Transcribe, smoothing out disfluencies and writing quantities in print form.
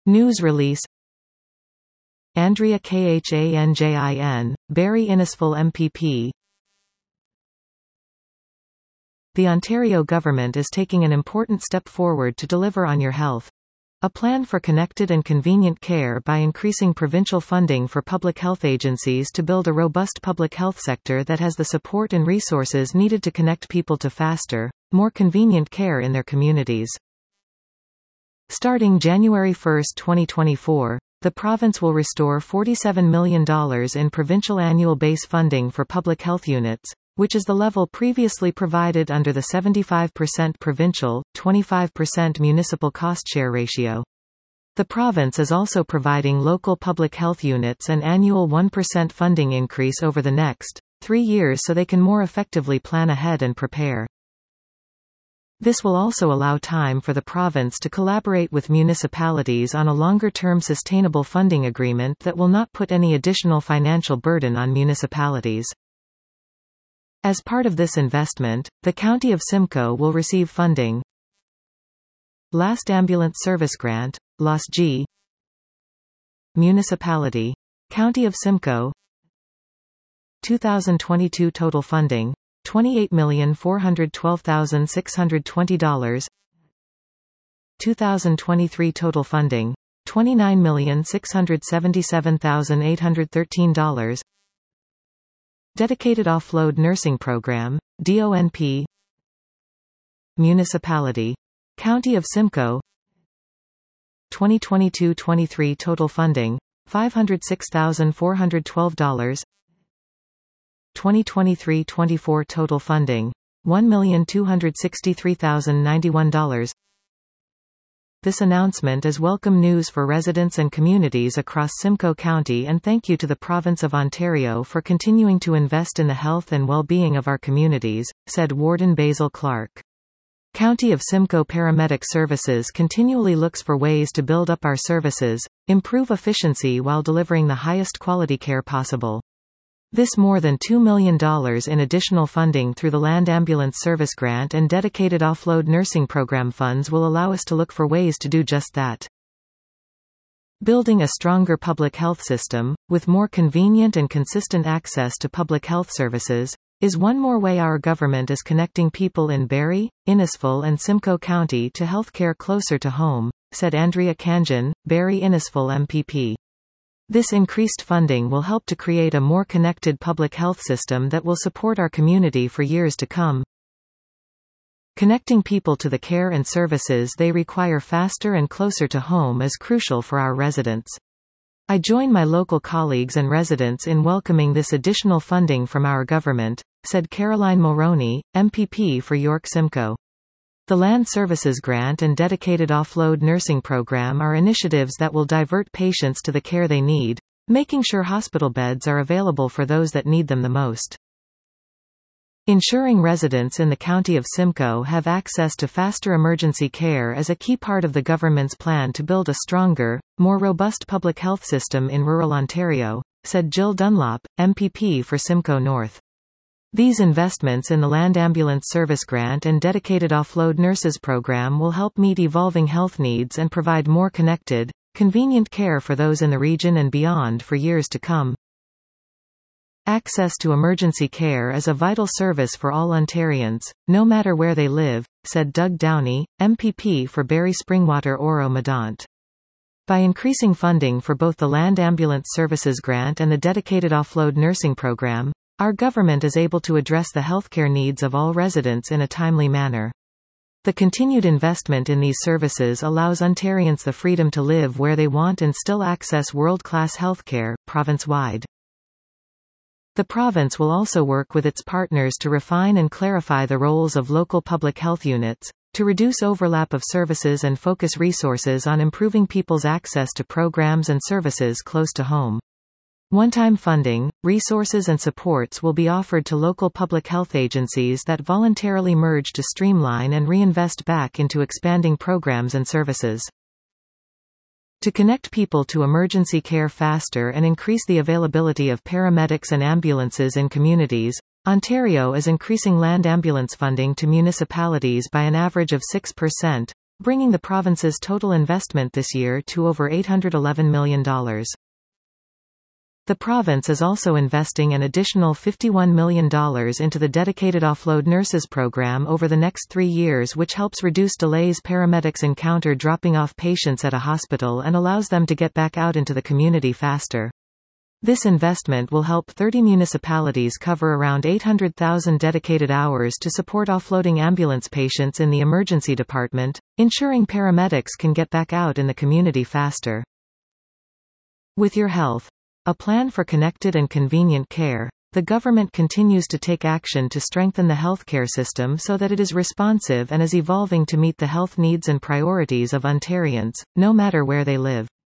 News release. Andrea Khanjin, Barry Innisful MPP. The Ontario government is taking an important step forward to deliver on your health. A plan for connected and convenient care by increasing provincial funding for public health agencies to build a robust public health sector that has the support and resources needed to connect people to faster, more convenient care in their communities. Starting January 1, 2024, the province will restore $47 million in provincial annual base funding for public health units, which is the level previously provided under the 75% provincial, 25% municipal cost-share ratio. The province is also providing local public health units an annual 1% funding increase over the next 3 years so they can more effectively plan ahead and prepare. This will also allow time for the province to collaborate with municipalities on a longer-term sustainable funding agreement that will not put any additional financial burden on municipalities. As part of this investment, the County of Simcoe will receive funding. Last Ambulance Service Grant, LASG. Municipality. County of Simcoe. 2022 total funding, $28,412,620. 2023 total funding, $29,677,813. Dedicated Offload Nursing Program, DONP. Municipality. County of Simcoe. 2022-23 total funding, $506,412. 2023-24 total funding, $1,263,091. This announcement is welcome news for residents and communities across Simcoe County, and thank you to the Province of Ontario for continuing to invest in the health and well-being of our communities, said Warden Basil Clark. County of Simcoe Paramedic Services continually looks for ways to build up our services, improve efficiency while delivering the highest quality care possible. This more than $2 million in additional funding through the Land Ambulance Service Grant and Dedicated Offload Nursing Program funds will allow us to look for ways to do just that. Building a stronger public health system, with more convenient and consistent access to public health services, is one more way our government is connecting people in Barrie, Innisfil and Simcoe County to healthcare closer to home, said Andrea Khanjin, Barrie Innisfil MPP. This increased funding will help to create a more connected public health system that will support our community for years to come. Connecting people to the care and services they require faster and closer to home is crucial for our residents. I join my local colleagues and residents in welcoming this additional funding from our government, said Caroline Mulroney, MPP for York Simcoe. The Land Services Grant and Dedicated Offload Nursing Program are initiatives that will divert patients to the care they need, making sure hospital beds are available for those that need them the most. Ensuring residents in the County of Simcoe have access to faster emergency care is a key part of the government's plan to build a stronger, more robust public health system in rural Ontario, said Jill Dunlop, MPP for Simcoe North. These investments in the Land Ambulance Service Grant and Dedicated Offload Nurses Program will help meet evolving health needs and provide more connected, convenient care for those in the region and beyond for years to come. Access to emergency care is a vital service for all Ontarians, no matter where they live, said Doug Downey, MPP for Barrie Springwater Oro-Medonte. By increasing funding for both the Land Ambulance Services Grant and the Dedicated Offload Nursing Program, our government is able to address the healthcare needs of all residents in a timely manner. The continued investment in these services allows Ontarians the freedom to live where they want and still access world-class healthcare, province-wide. The province will also work with its partners to refine and clarify the roles of local public health units, to reduce overlap of services and focus resources on improving people's access to programs and services close to home. One-time funding, resources and supports will be offered to local public health agencies that voluntarily merge to streamline and reinvest back into expanding programs and services. To connect people to emergency care faster and increase the availability of paramedics and ambulances in communities, Ontario is increasing land ambulance funding to municipalities by an average of 6%, bringing the province's total investment this year to over $811 million. The province is also investing an additional $51 million into the dedicated offload nurses program over the next 3 years, which helps reduce delays paramedics encounter dropping off patients at a hospital and allows them to get back out into the community faster. This investment will help 30 municipalities cover around 800,000 dedicated hours to support offloading ambulance patients in the emergency department, ensuring paramedics can get back out in the community faster. With Your Health, a plan for connected and convenient care, the government continues to take action to strengthen the healthcare system so that it is responsive and is evolving to meet the health needs and priorities of Ontarians, no matter where they live.